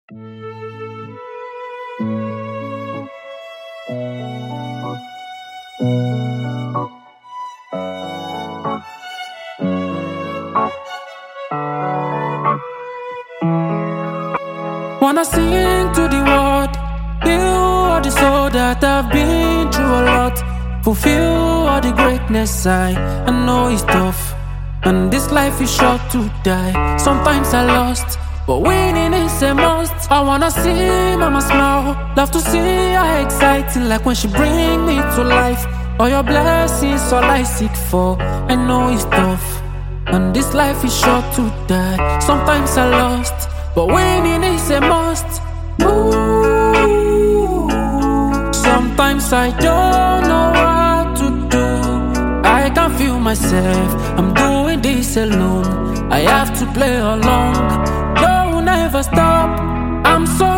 Wanna sing to the world, heal all the soul that I've been through a lot. Fulfill all the greatness I know it's tough, and this life is short to die. Sometimes I lost, but winning is a must. I wanna see mama smile, love to see her exciting, like when she bring me to life. All your blessings, all I seek for. I know it's tough, and this life is short to die. Sometimes I lost, but winning is a must. Ooh. Sometimes I don't know what to do. I can't feel myself, I'm doing this alone. I have to play along, don't never stop. I'm so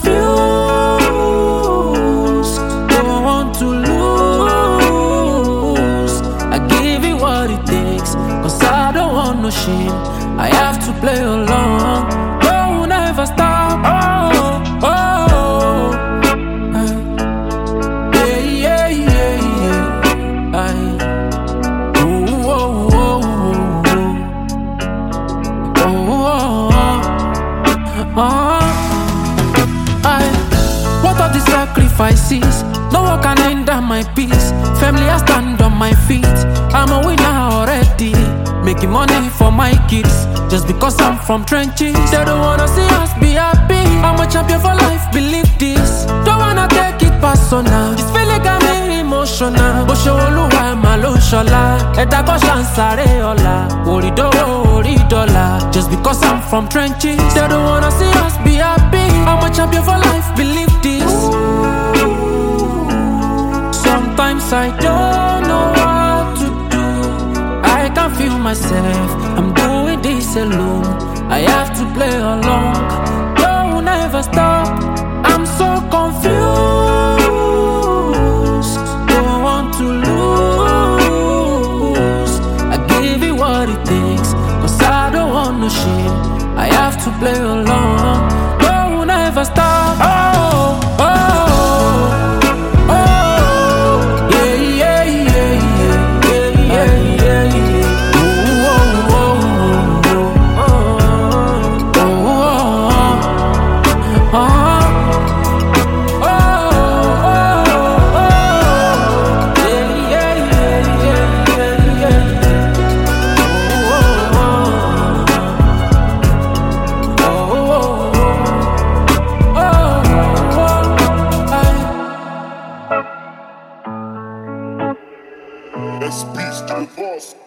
confused, don't want to lose. I give it what it takes, cause I don't want no shame. I have to play along, don't never stop. Oh, oh, yeah, yeah, yeah, yeah. Oh, oh, oh, oh, oh, oh. What are the sacrifices? No one can hinder my peace. Family, I stand on my feet. I'm a winner already, making money for my kids. Just because I'm from trenches, they don't wanna see us be happy. I'm a champion for life, believe this. Don't wanna take it personal, this feeling got me emotional. Oṣooluwa ma lo ń ṣọlá, ẹ̀dá kan ṣà ń sáré ọ̀la. Orídọ́wọ́ orídọ́là, just because I'm from trenches, they don't wanna see us be happy. I'm a champion for life, believe this. Sometimes I don't know what to do. I can't feel myself, I'm doing this alone. I have to play along, don't never stop. I'm so confused, don't want to lose. I give it what it takes, cause I don't want no shame. I have to play along, don't never stop. Oh, oh, oh, yeah, yeah, yeah, yeah, yeah, yeah, yeah. Oh, oh, oh, oh, oh, oh, yeah, yeah, yeah, yeah, yeah. That's peace to the boss.